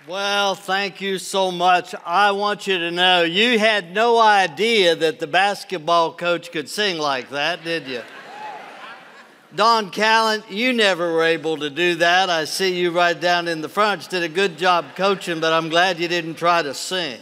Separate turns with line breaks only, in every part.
Well, thank you so much. I want you to know you had no idea that the basketball coach could sing like that, did you? Don Callan, you never were able to do that. I see you right down in the front. You did a good job coaching, but I'm glad you didn't try to sing.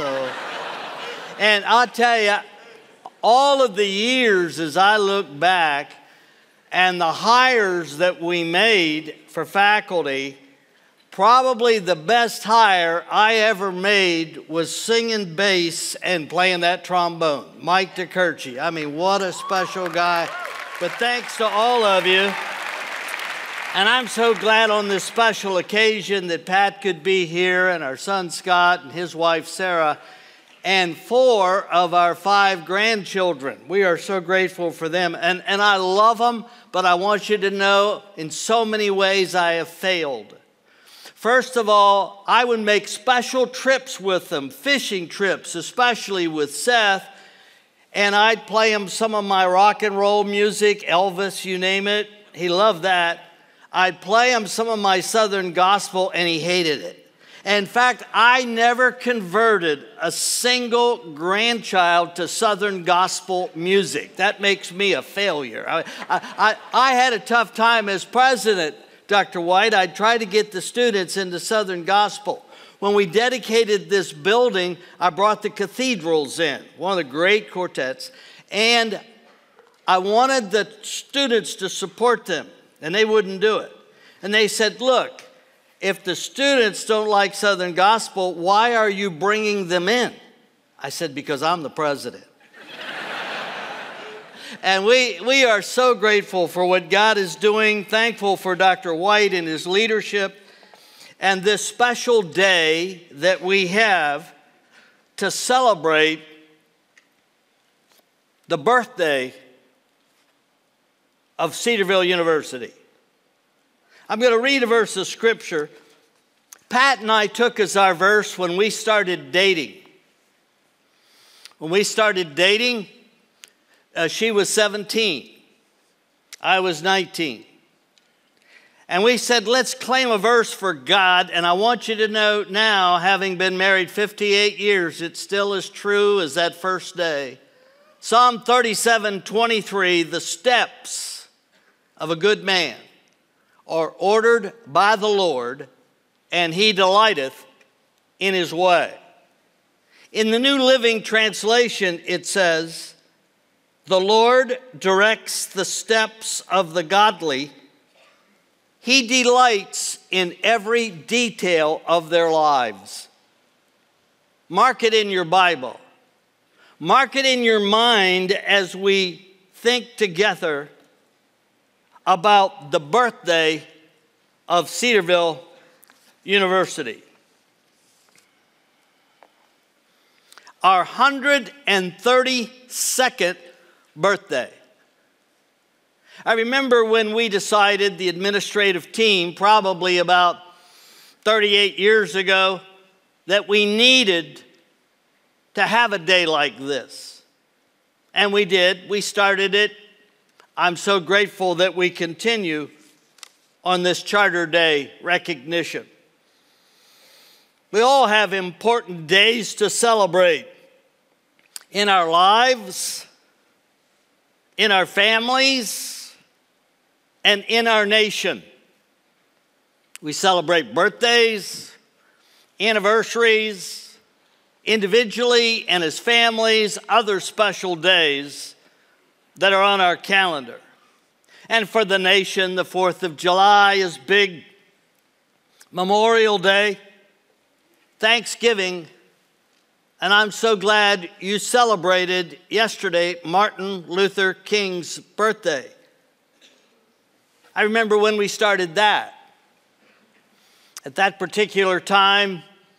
And I'll tell you, all of the years as I look back and the hires that we made for faculty, probably the best hire I ever made was singing bass and playing that trombone, Mike DeKirchie. I mean, what a special guy. But thanks to all of you. And I'm so glad on this special occasion that Pat could be here, and our son Scott and his wife Sarah, and 4 of our 5 grandchildren. We are so grateful for them. And I love them, but I want you to know in so many ways I have failed. First of all, I would make special trips with them, fishing trips, especially with Seth, and I'd play him some of my rock and roll music, Elvis, you name it. He loved that. I'd play him some of my Southern gospel, and he hated it. In fact, I never converted a single grandchild to Southern gospel music. That makes me a failure. I had a tough time as president, Dr. White. I tried to get the students into Southern gospel. When we dedicated this building, I brought the Cathedrals in, one of the great quartets, and I wanted the students to support them, and they wouldn't do it. And they said, look, if the students don't like Southern gospel, why are you bringing them in? I said, because I'm the president. And we are so grateful for what God is doing, thankful for Dr. White and his leadership, and this special day that we have to celebrate the birthday of Cedarville University. I'm going to read a verse of Scripture. Pat and I took as our verse when we started dating. When we started dating, she was 17. I was 19. And we said, let's claim a verse for God. And I want you to know now, having been married 58 years, it still is true as that first day. Psalm 37:23, the steps of a good man are ordered by the Lord, and he delighteth in his way. In the New Living Translation, it says, the Lord directs the steps of the godly. He delights in every detail of their lives. Mark it in your Bible. Mark it in your mind as we think together about the birthday of Cedarville University. Our 132nd birthday. I remember when we decided, the administrative team, probably about 38 years ago, that we needed to have a day like this. And we did. We started it. I'm so grateful that we continue on this Charter Day recognition. We all have important days to celebrate in our lives, in our families, and in our nation. We celebrate birthdays, anniversaries, individually and as families, other special days that are on our calendar. And for the nation, the 4th of July is big. Memorial Day, Thanksgiving, and I'm so glad you celebrated yesterday Martin Luther King's birthday. I remember when we started that. At that particular time,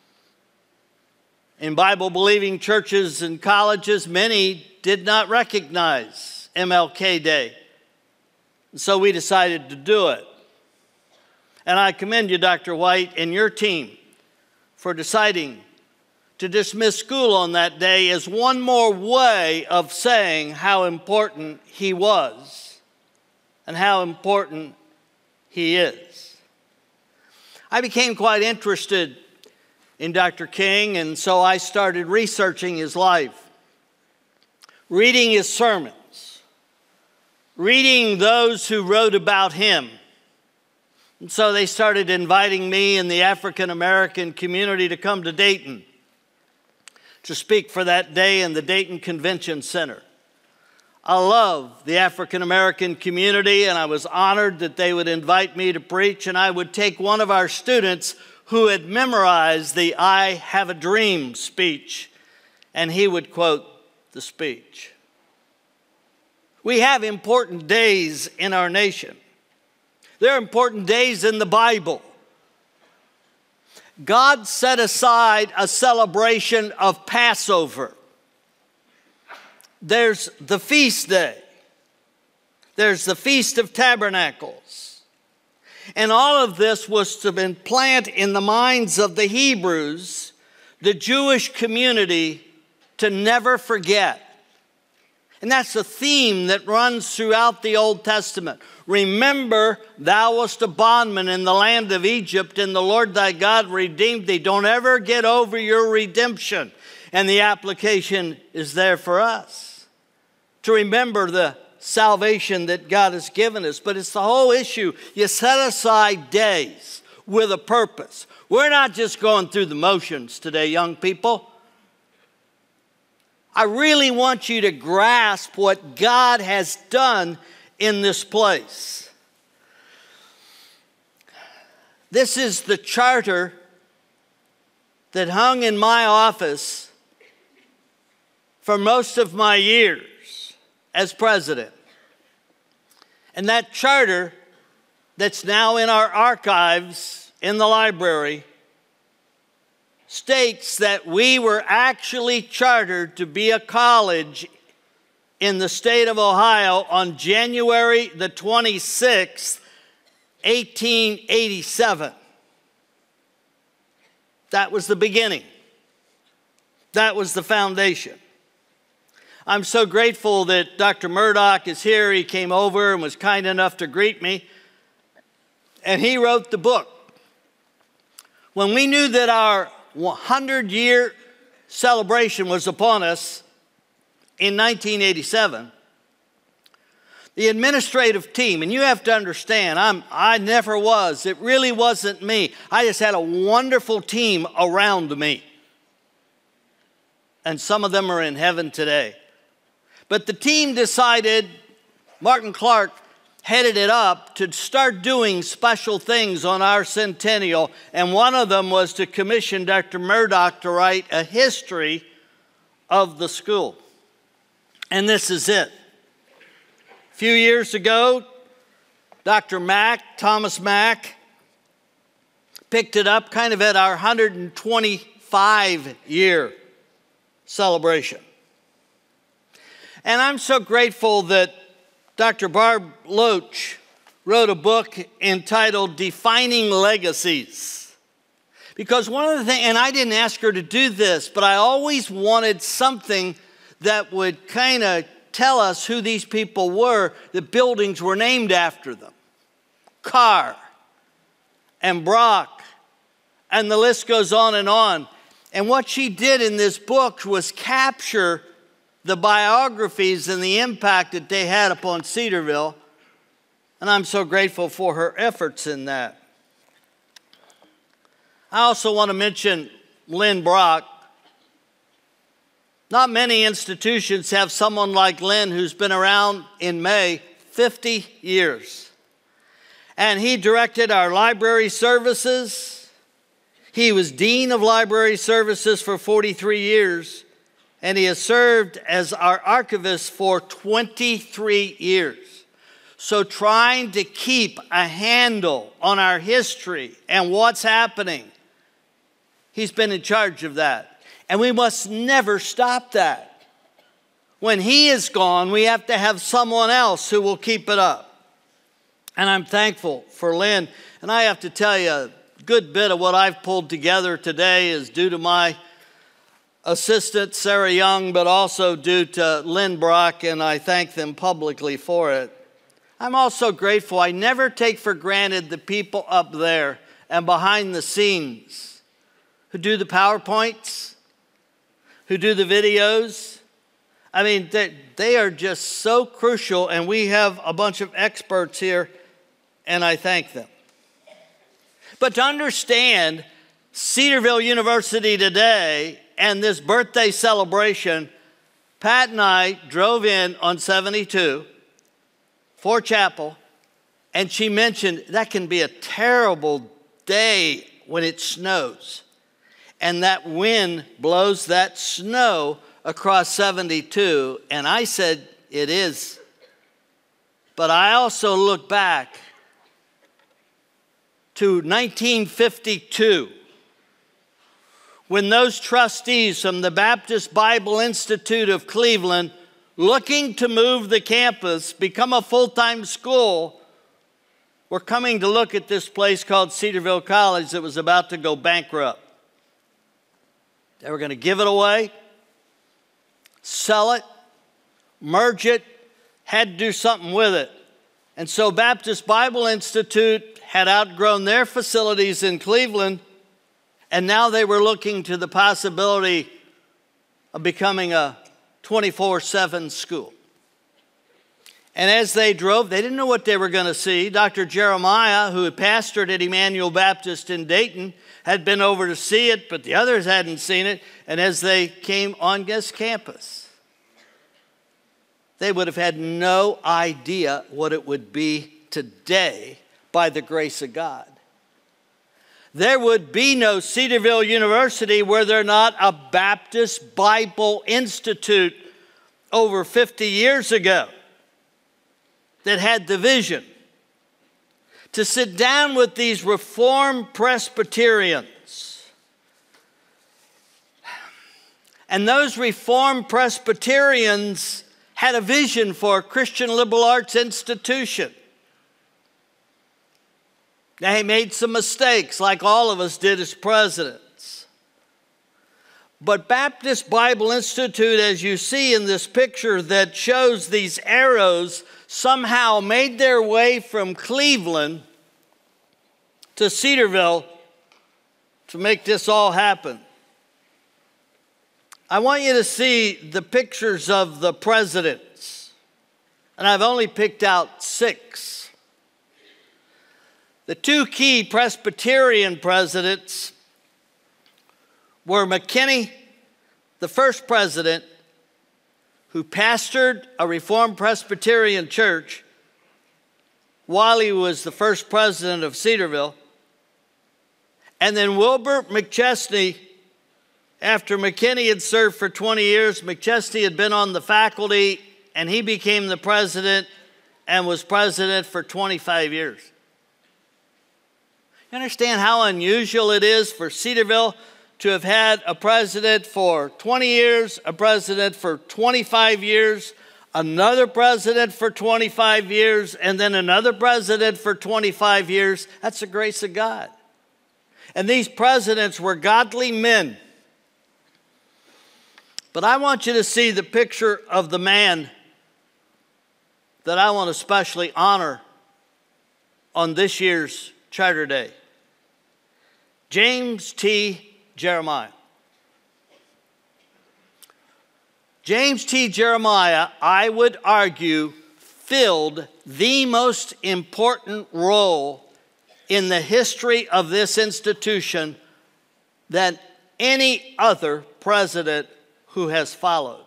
in Bible-believing churches and colleges, many did not recognize MLK Day. So we decided to do it. And I commend you, Dr. White, and your team for deciding to dismiss school on that day as one more way of saying how important he was and how important he is. I became quite interested in Dr. King, and so I started researching his life, reading his sermons, reading those who wrote about him. And so they started inviting me and the African American community to come to Dayton to speak for that day in the Dayton Convention Center. I love the African American community, and I was honored that they would invite me to preach, and I would take one of our students who had memorized the "I Have a Dream" speech, and he would quote the speech. We have important days in our nation. There are important days in the Bible. God set aside a celebration of Passover. There's the feast day. There's the Feast of Tabernacles. And all of this was to implant in the minds of the Hebrews, the Jewish community, to never forget. And that's a theme that runs throughout the Old Testament. Remember, thou wast a bondman in the land of Egypt, and the Lord thy God redeemed thee. Don't ever get over your redemption. And the application is there for us, to remember the salvation that God has given us. But it's the whole issue. You set aside days with a purpose. We're not just going through the motions today, young people. I really want you to grasp what God has done in this place. This is the charter that hung in my office for most of my years as president. And that charter that's now in our archives in the library states that we were actually chartered to be a college in the state of Ohio on January the 26th, 1887. That was the beginning. That was the foundation. I'm so grateful that Dr. Murdoch is here. He came over and was kind enough to greet me. And he wrote the book. When we knew that our 100-year celebration was upon us in 1987, the administrative team, and you have to understand, I never was. It really wasn't me. I just had a wonderful team around me. And some of them are in heaven today. But the team decided, Martin Clark headed it up, to start doing special things on our centennial. And one of them was to commission Dr. Murdoch to write a history of the school. And this is it. A few years ago, Dr. Thomas Mack, picked it up kind of at our 125-year celebration. And I'm so grateful that Dr. Barb Loach wrote a book entitled Defining Legacies. Because one of the things, and I didn't ask her to do this, but I always wanted something that would kind of tell us who these people were. The buildings were named after them. Carr and Brock, and the list goes on and on. And what she did in this book was capture the biographies and the impact that they had upon Cedarville. And I'm so grateful for her efforts in that. I also want to mention Lynn Brock. Not many institutions have someone like Lynn, who's been around in May 50 years. And he directed our library services. He was Dean of Library Services for 43 years. And he has served as our archivist for 23 years. So trying to keep a handle on our history and what's happening, he's been in charge of that. And we must never stop that. When he is gone, we have to have someone else who will keep it up. And I'm thankful for Lynn. And I have to tell you, a good bit of what I've pulled together today is due to my assistant, Sarah Young, but also due to Lynn Brock, and I thank them publicly for it. I'm also grateful. I never take for granted the people up there and behind the scenes who do the PowerPoints, who do the videos. I mean, they are just so crucial, and we have a bunch of experts here, and I thank them. But to understand Cedarville University today and this birthday celebration, Pat and I drove in on 72 for chapel, and she mentioned that can be a terrible day when it snows. And that wind blows that snow across 72. And I said, it is. But I also look back to 1952, when those trustees from the Baptist Bible Institute of Cleveland, looking to move the campus, become a full-time school, were coming to look at this place called Cedarville College that was about to go bankrupt. They were going to give it away, sell it, merge it, had to do something with it. And so Baptist Bible Institute had outgrown their facilities in Cleveland, and now they were looking to the possibility of becoming a 24/7 school. And as they drove, they didn't know what they were going to see. Dr. Jeremiah, who had pastored at Emmanuel Baptist in Dayton, had been over to see it, but the others hadn't seen it. And as they came on this campus, they would have had no idea what it would be today by the grace of God. There would be no Cedarville University were there not a Baptist Bible Institute over 50 years ago that had the vision to sit down with these Reformed Presbyterians. And those Reformed Presbyterians had a vision for a Christian liberal arts institution. They made some mistakes, like all of us did as presidents. But Baptist Bible Institute, as you see in this picture that shows these arrows, somehow made their way from Cleveland to Cedarville to make this all happen. I want you to see the pictures of the presidents, and I've only picked out 6. The 2 key Presbyterian presidents were McKinney, the first president, who pastored a Reformed Presbyterian church while he was the first president of Cedarville. And then Wilbur McChesney, after McKinney had served for 20 years, McChesney had been on the faculty, and he became the president and was president for 25 years. You understand how unusual it is for Cedarville to have had a president for 20 years, a president for 25 years, another president for 25 years, and then another president for 25 years? That's the grace of God. And these presidents were godly men. But I want you to see the picture of the man that I want to especially honor on this year's Charter Day. James T. Jeremiah. James T. Jeremiah, I would argue, filled the most important role in the history of this institution than any other president who has followed.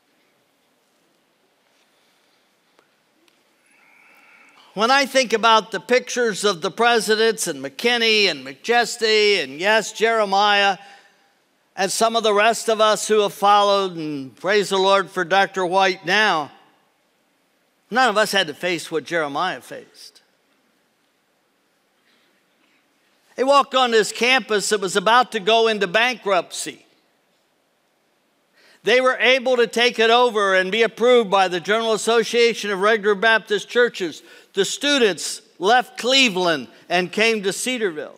When I think about the pictures of the presidents and McKinney and McChesney and yes, Jeremiah, and some of the rest of us who have followed, and praise the Lord for Dr. White now, none of us had to face what Jeremiah faced. He walked on this campus that was about to go into bankruptcy. They were able to take it over and be approved by the General Association of Regular Baptist Churches. The students left Cleveland and came to Cedarville.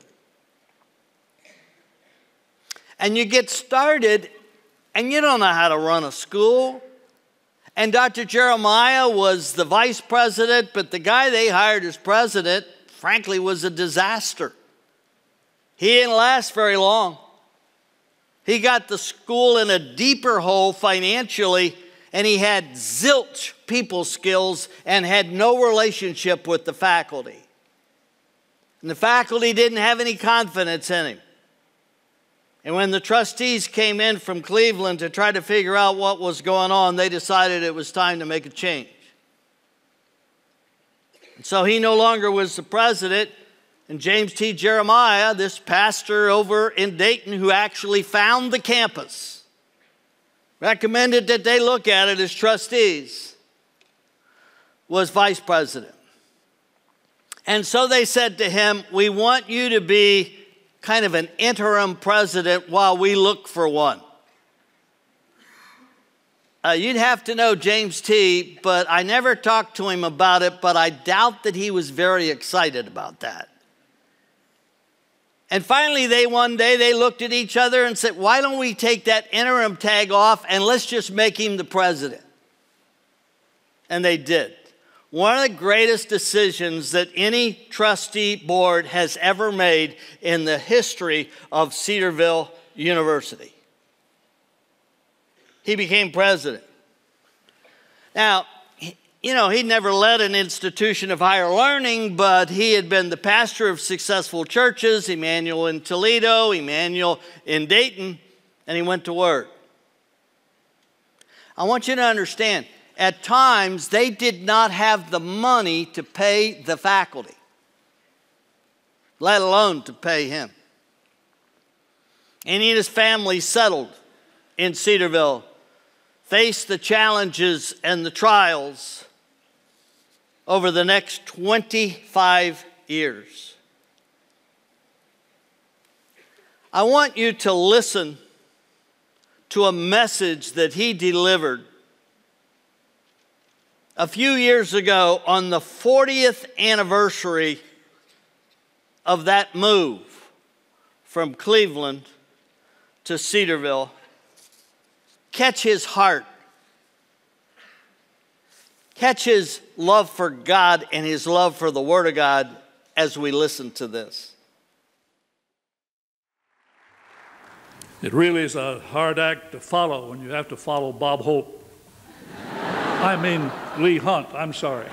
And you get started, and you don't know how to run a school. And Dr. Jeremiah was the vice president, but the guy they hired as president, frankly, was a disaster. He didn't last very long. He got the school in a deeper hole financially, and he had zilch people skills and had no relationship with the faculty. And the faculty didn't have any confidence in him. And when the trustees came in from Cleveland to try to figure out what was going on, they decided it was time to make a change. And so he no longer was the president, and James T. Jeremiah, this pastor over in Dayton who actually found the campus, recommended that they look at it as trustees, was vice president. And so they said to him, we want you to be kind of an interim president while we look for one. You'd have to know James T., but I never talked to him about it, but I doubt that he was very excited about that. And finally, one day they looked at each other and said, why don't we take that interim tag off and let's just make him the president? And they did. One of the greatest decisions that any trustee board has ever made in the history of Cedarville University. He became president. Now, you know, he'd never led an institution of higher learning, but he had been the pastor of successful churches, Emmanuel in Toledo, Emmanuel in Dayton, and he went to work. I want you to understand, at times they did not have the money to pay the faculty, let alone to pay him. And he and his family settled in Cedarville, faced the challenges and the trials over the next 25 years. I want you to listen to a message that he delivered a few years ago on the 40th anniversary of that move from Cleveland to Cedarville. Catch his heart. Catch his love for God and his love for the Word of God as we listen to this.
It really is a hard act to follow when you have to follow Bob Hope. I mean, Lee Hunt, I'm sorry.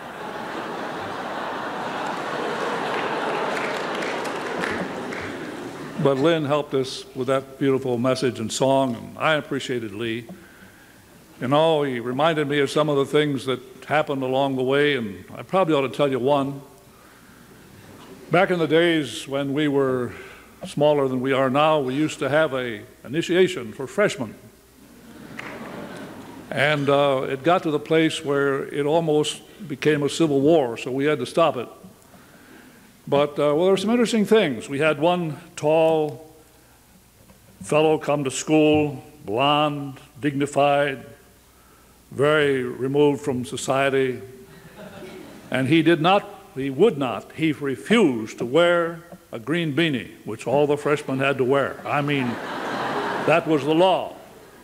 But Lynn helped us with that beautiful message and song, and I appreciated Lee. You know, he reminded me of some of the things that happened along the way, and I probably ought to tell you one. Back in the days when we were smaller than we are now, we used to have an initiation for freshmen. And it got to the place where it almost became a civil war, so we had to stop it. But, well, there were some interesting things. We had one tall fellow come to school, blonde, dignified, very removed from society, and he refused to wear a green beanie, which all the freshmen had to wear. I mean, that was the law.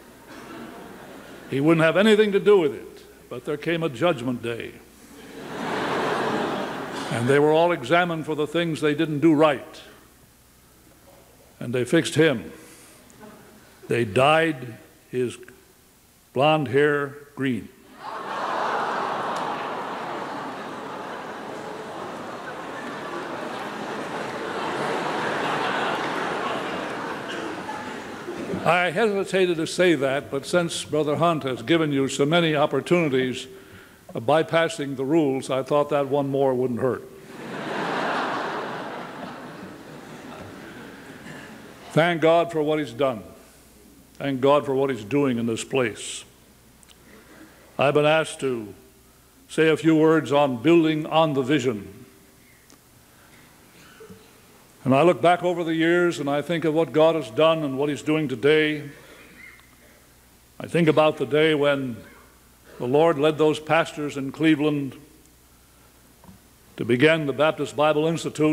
He wouldn't have anything to do with it, but there came a judgment day. And they were all examined for the things they didn't do right. And they fixed him. They dyed his blonde hair green. I hesitated to say that, but since Brother Hunt has given you so many opportunities of bypassing the rules, I thought that one more wouldn't hurt. Thank God for what he's done. Thank God for what he's doing in this place. I've been asked to say a few words on building on the vision. And I look back over the years and I think of what God has done and what he's doing today. I think about the day when the Lord led those pastors in Cleveland to begin the Baptist Bible Institute,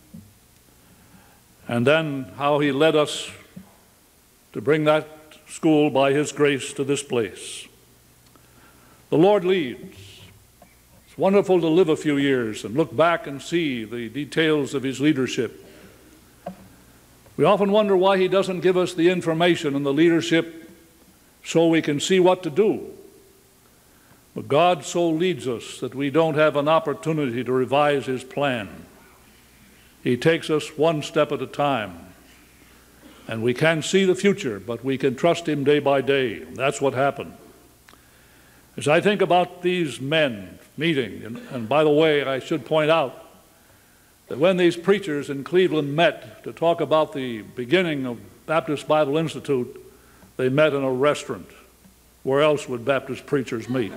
and then how he led us to bring that school by his grace to this place. The Lord leads. It's wonderful to live a few years and look back and see the details of his leadership. We often wonder why he doesn't give us the information and the leadership so we can see what to do. But God so leads us that we don't have an opportunity to revise his plan. He takes us one step at a time. And we can't see the future, but we can trust him day by day. That's what happened. As I think about these men meeting, and by the way, I should point out that when these preachers in Cleveland met to talk about the beginning of Baptist Bible Institute, they met in a restaurant. Where else would Baptist preachers meet?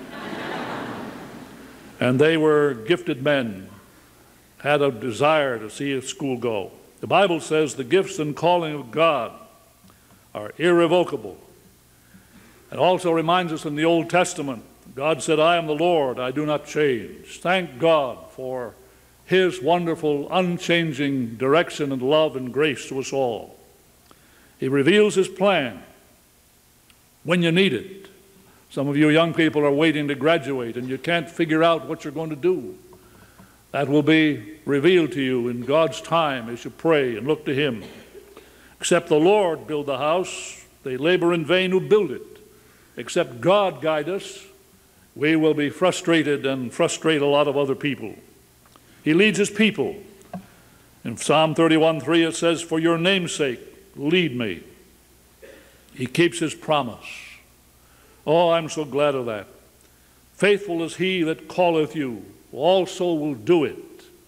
And they were gifted men, had a desire to see a school go. The Bible says the gifts and calling of God are irrevocable. It also reminds us in the Old Testament, God said, I am the Lord, I do not change. Thank God for his wonderful, unchanging direction and love and grace to us all. He reveals his plan when you need it. Some of you young people are waiting to graduate and you can't figure out what you're going to do. That will be revealed to you in God's time as you pray and look to him. Except the Lord build the house, they labor in vain who build it. Except God guide us, we will be frustrated and frustrate a lot of other people. He leads his people. In Psalm 31:3 it says, for your name's sake, lead me. He keeps his promise. Oh, I'm so glad of that. Faithful is he that calleth you, who also will do it.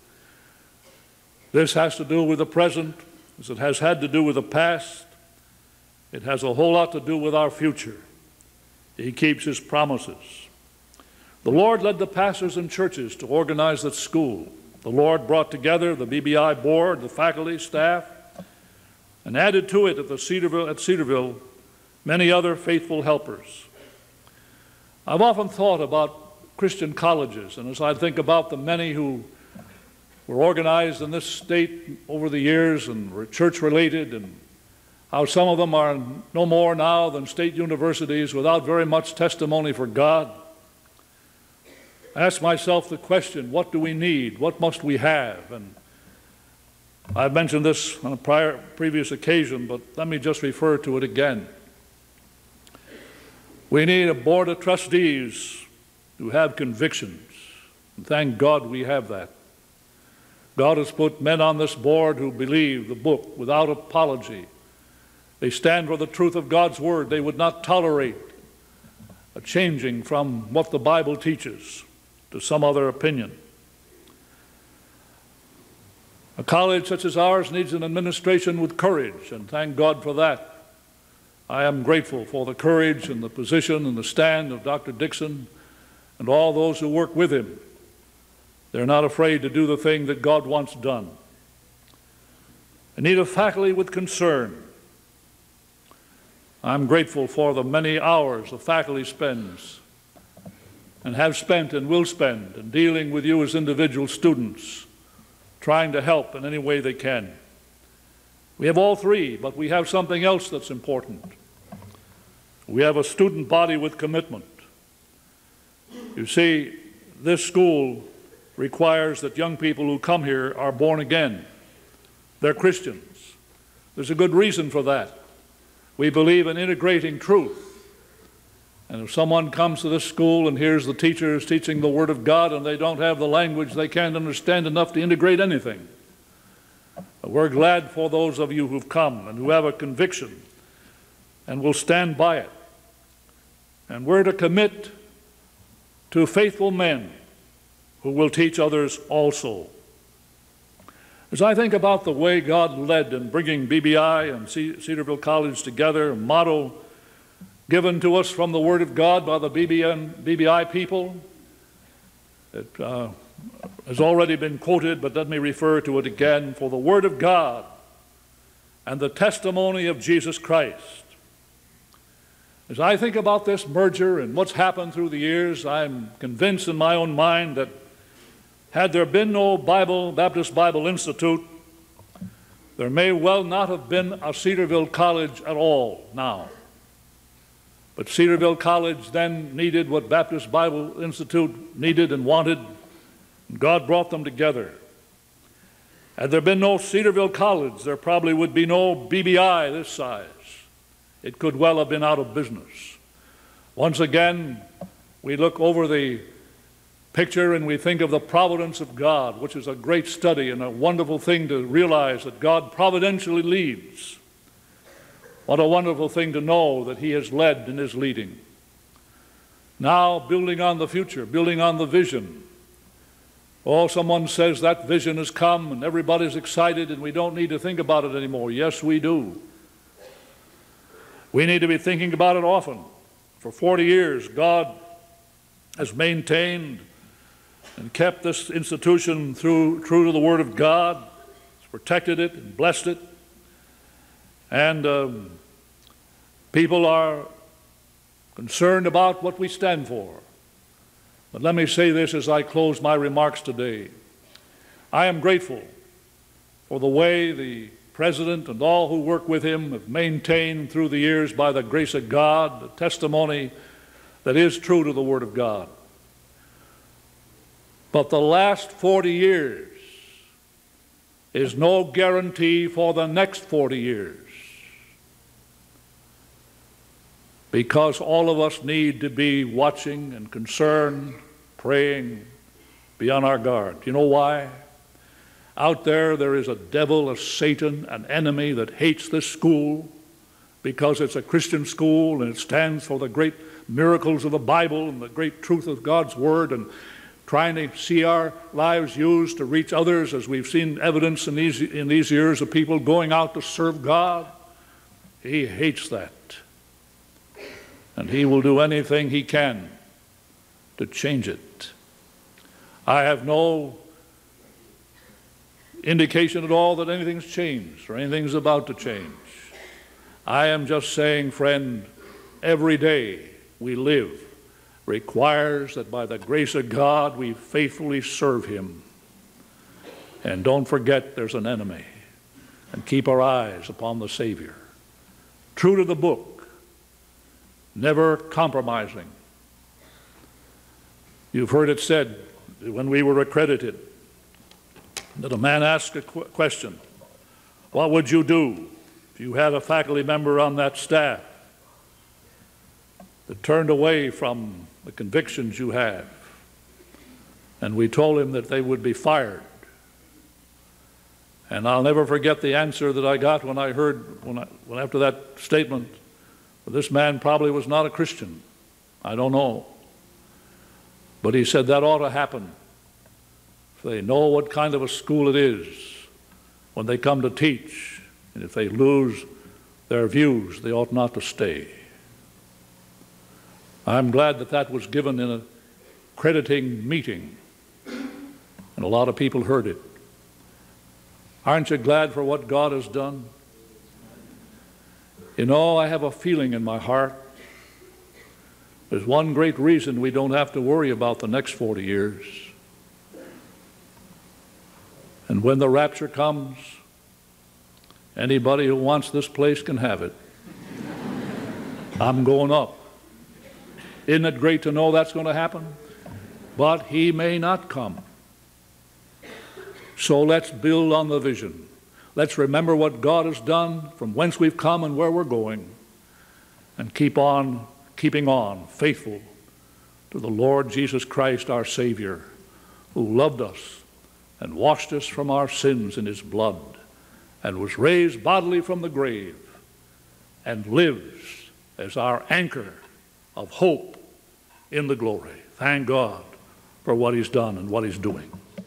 This has to do with the present, as it has had to do with the past. It has a whole lot to do with our future. He keeps his promises. The Lord led the pastors and churches to organize that school. The Lord brought together the BBI board, the faculty, staff, and added to it at Cedarville many other faithful helpers. I've often thought about Christian colleges, and as I think about the many who were organized in this state over the years and were church-related, and how some of them are no more now than state universities without very much testimony for God, I ask myself the question, what do we need? What must we have? And I've mentioned this on a previous occasion, but let me just refer to it again. We need a board of trustees who have convictions. And thank God we have that. God has put men on this board who believe the book without apology. They stand for the truth of God's word. They would not tolerate a changing from what the Bible teaches to some other opinion. A college such as ours needs an administration with courage, and thank God for that. I am grateful for the courage and the position and the stand of Dr. Dixon and all those who work with him. They're not afraid to do the thing that God wants done. I need a faculty with concern. I'm grateful for the many hours the faculty spends and have spent and will spend in dealing with you as individual students, trying to help in any way they can. We have all three, but we have something else that's important. We have a student body with commitment. You see, this school requires that young people who come here are born again. They're Christians. There's a good reason for that. We believe in integrating truth. And if someone comes to this school and hears the teachers teaching the Word of God and they don't have the language, they can't understand enough to integrate anything. But we're glad for those of you who've come and who have a conviction and will stand by it. And we're to commit to faithful men who will teach others also. As I think about the way God led in bringing BBI and Cedarville College together, a motto given to us from the Word of God by the BBI people, it has already been quoted, but let me refer to it again. For the Word of God and the testimony of Jesus Christ. As I think about this merger and what's happened through the years, I'm convinced in my own mind that had there been no Baptist Bible Institute, there may well not have been a Cedarville College at all now. But Cedarville College then needed what Baptist Bible Institute needed and wanted, and God brought them together. Had there been no Cedarville College, there probably would be no BBI this size. It could well have been out of business. Once again, we look over the picture and we think of the providence of God, which is a great study and a wonderful thing to realize that God providentially leads. What a wonderful thing to know that He has led and is leading. Now, building on the future, building on the vision. Oh, someone says that vision has come and everybody's excited and we don't need to think about it anymore. Yes, we do. We need to be thinking about it often. For 40 years, God has maintained and kept this institution true to the Word of God. He's protected it and blessed it. And people are concerned about what we stand for. But let me say this as I close my remarks today. I am grateful for the way the President and all who work with him have maintained through the years, by the grace of God, the testimony that is true to the Word of God. But the last 40 years is no guarantee for the next 40 years. Because all of us need to be watching and concerned, praying, be on our guard. You know why? Out there is a devil, a Satan, an enemy that hates this school because it's a Christian school and it stands for the great miracles of the Bible and the great truth of God's Word, and trying to see our lives used to reach others, as we've seen evidence in these years of people going out to serve God. He hates that. And he will do anything he can to change it. I have no indication at all that anything's changed or anything's about to change. I am just saying, friend, every day we live requires that by the grace of God we faithfully serve Him. And don't forget there's an enemy. And keep our eyes upon the Savior. True to the book, never compromising. You've heard it said when we were accredited that a man asked a question, what would you do if you had a faculty member on that staff that turned away from the convictions you have? And we told him that they would be fired. And I'll never forget the answer that I got when I heard, after that statement, this man probably was not a Christian. I don't know. But he said that ought to happen. If they know what kind of a school it is when they come to teach, and if they lose their views, they ought not to stay. I'm glad that that was given in a crediting meeting, and a lot of people heard it. Aren't you glad for what God has done? You know, I have a feeling in my heart. There's one great reason we don't have to worry about the next 40 years. And when the rapture comes, anybody who wants this place can have it. I'm going up. Isn't it great to know that's going to happen? But He may not come. So let's build on the vision. Let's remember what God has done, from whence we've come and where we're going, and keeping on faithful to the Lord Jesus Christ, our Savior, who loved us and washed us from our sins in His blood, and was raised bodily from the grave, and lives as our anchor of hope in the glory. Thank God for what He's done and what He's doing.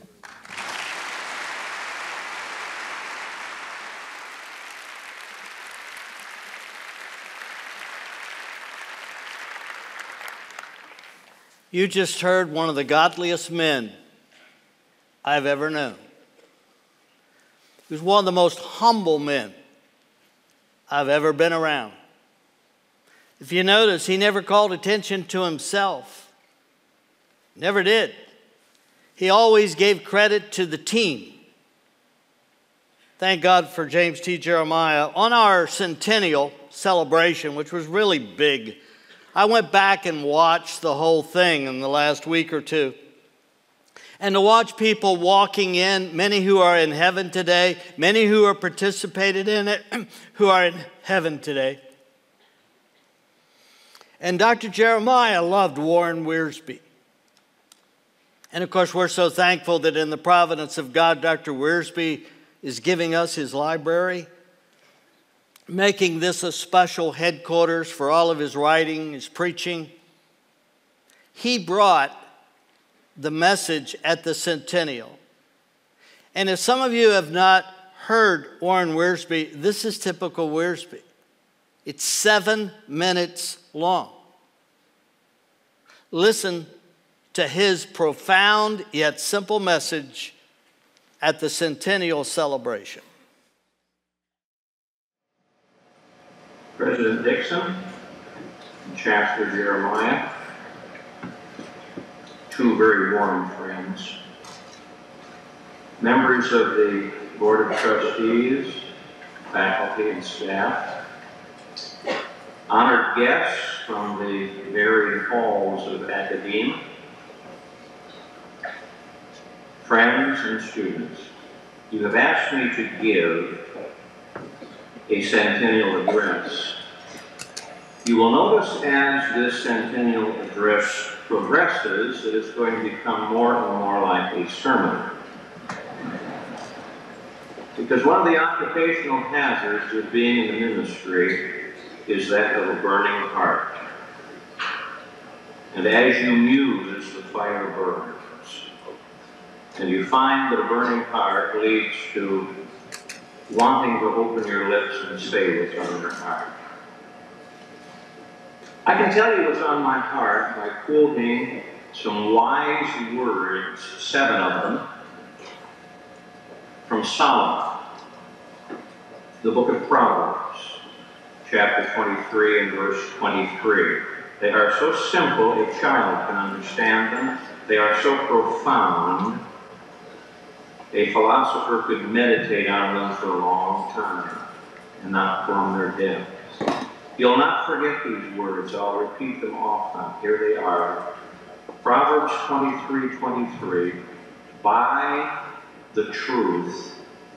You just heard one of the godliest men I've ever known. He was one of the most humble men I've ever been around. If you notice, he never called attention to himself. Never did. He always gave credit to the team. Thank God for James T. Jeremiah. On our centennial celebration, which was really big, I went back and watched the whole thing in the last week or two. And to watch people walking in, many who are in heaven today, many who are participated in it, who are in heaven today. And Dr. Jeremiah loved Warren Wiersbe. And of course, we're so thankful that in the providence of God, Dr. Wiersbe is giving us his library, making this a special headquarters for all of his writing, his preaching. He brought the message at the centennial. And if some of you have not heard Warren Wiersbe, this is typical Wiersbe. It's 7 minutes long. Listen to his profound yet simple message at the centennial celebration.
President Dixon and Chancellor Jeremiah, two very warm friends, members of the Board of Trustees, faculty and staff, honored guests from the varied halls of academia, friends and students. You have asked me to give a centennial address. You will notice as this centennial address progresses that it's going to become more and more like a sermon. Because one of the occupational hazards of being in the ministry is that of a burning heart. And as you muse, the fire burns. And you find that a burning heart leads to wanting to open your lips and say what's on your heart. I can tell you what's on my heart by quoting some wise words, 7 of them, from Solomon, the book of Proverbs, chapter 23 and verse 23. They are so simple a child can understand them. They are so profound a philosopher could meditate on them for a long time and not plumb their depths. You'll not forget these words. I'll repeat them often. Here they are. Proverbs 23:23. Buy the truth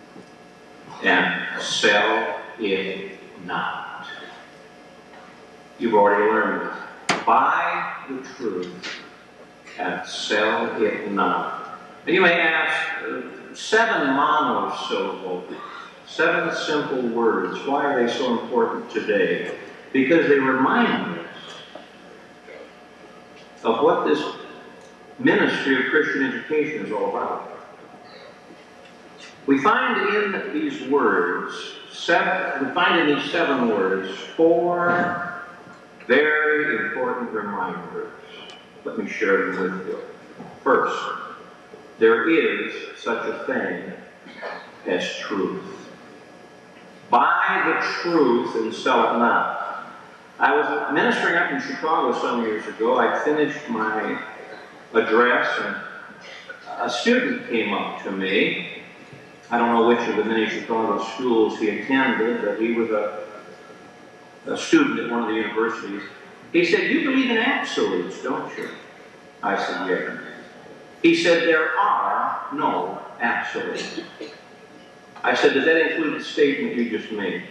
and sell it not. You've already learned it. Buy the truth and sell it not. And you may ask, 7 monosyllables, 7 simple words. Why are they so important today? Because they remind us of what this ministry of Christian education is all about. We find in these words, we find in these 7 words, 4 very important reminders. Let me share them with you. First, there is such a thing as truth. Buy the truth and sell it not. I was ministering up in Chicago some years ago. I finished my address and a student came up to me. I don't know which of the many Chicago schools he attended, but he was a student at one of the universities. He said, "You believe in absolutes, don't you?" I said, "Yes." He said, "There are no absolutes." I said, "Does that include the statement you just made?"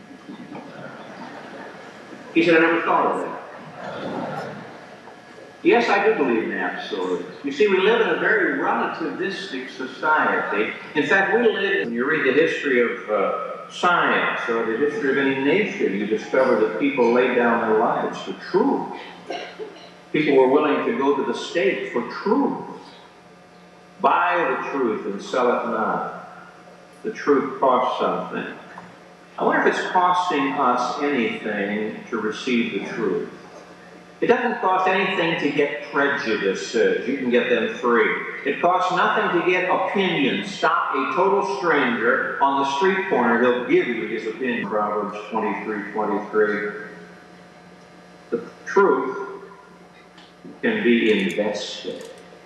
He said, "I never thought of that." Yes, I do believe in absolutes. You see, we live in a very relativistic society. In fact, we live, when you read the history of science or the history of any nation, you discover that people laid down their lives for truth. People were willing to go to the stake for truth. Buy the truth and sell it not. The truth costs something. I wonder if it's costing us anything to receive the truth. It doesn't cost anything to get prejudices. You can get them free. It costs nothing to get opinions. Stop a total stranger on the street corner. He'll give you his opinion. Proverbs 23:23. The truth can be invested.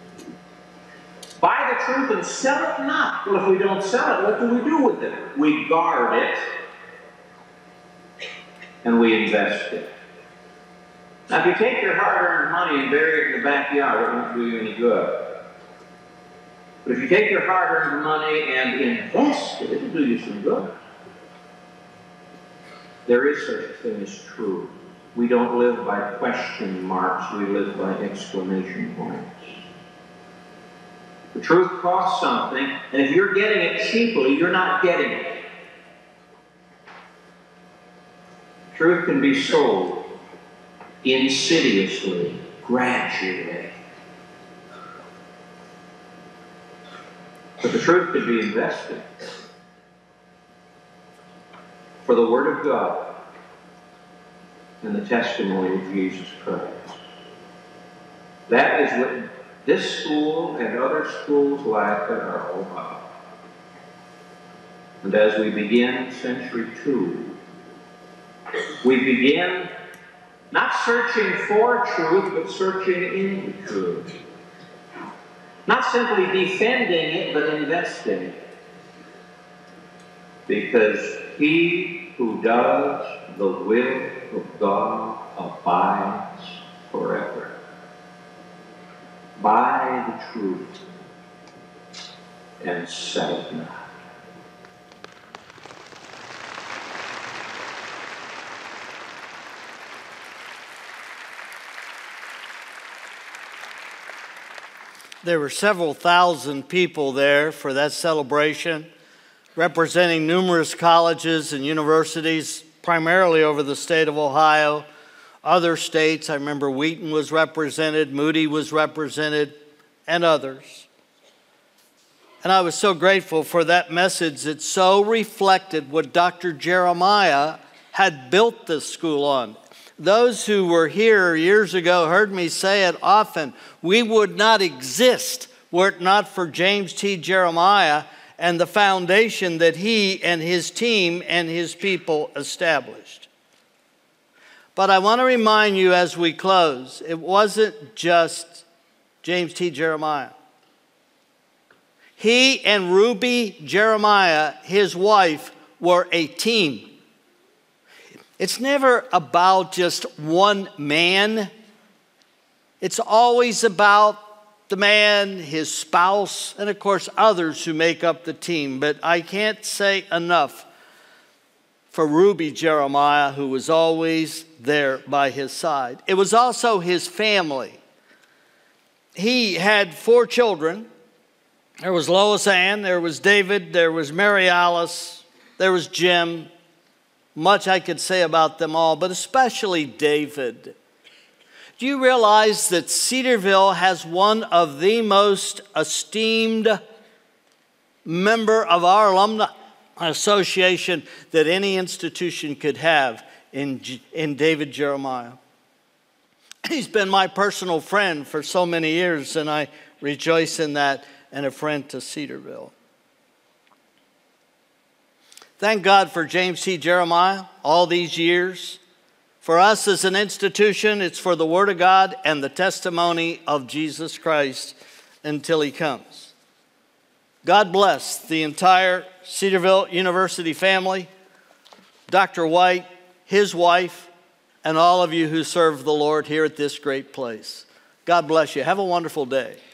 Buy the truth and sell it not. Well, if we don't sell it, what do we do with it? We guard it and we invest it. Now, if you take your hard-earned money and bury it in the backyard, it won't do you any good. But if you take your hard-earned money and invest it, it'll do you some good. There is such a thing as truth. We don't live by question marks, we live by exclamation points. The truth costs something, and if you're getting it cheaply, you're not getting it. Truth can be sold insidiously, gradually. But the truth can be invested for the Word of God and the testimony of Jesus Christ. That is what this school and other schools like it are all about. And as we begin Century 2, we begin not searching for truth, but searching into truth. Not simply defending it, but investing it. Because he who does the will of God abides forever. Buy the truth and sell it not.
There were several thousand people there for that celebration, representing numerous colleges and universities, primarily over the state of Ohio. Other states, I remember Wheaton was represented, Moody was represented, and others. And I was so grateful for that message that so reflected what Dr. Jeremiah had built this school on. Those who were here years ago heard me say it often. We would not exist were it not for James T. Jeremiah and the foundation that he and his team and his people established. But I want to remind you as we close, it wasn't just James T. Jeremiah. He and Ruby Jeremiah, his wife, were a team. It's never about just one man. It's always about the man, his spouse, and of course others who make up the team. But I can't say enough for Ruby Jeremiah, who was always there by his side. It was also his family. He had 4 children. There was Lois Ann, there was David, there was Mary Alice, there was Jim. Much I could say about them all, but especially David. Do you realize that Cedarville has one of the most esteemed member of our alumni association that any institution could have in David Jeremiah? He's been my personal friend for so many years, and I rejoice in that, and a friend to Cedarville. Thank God for James T. Jeremiah all these years. For us as an institution, it's for the Word of God and the testimony of Jesus Christ until He comes. God bless the entire Cedarville University family, Dr. White, his wife, and all of you who serve the Lord here at this great place. God bless you. Have a wonderful day.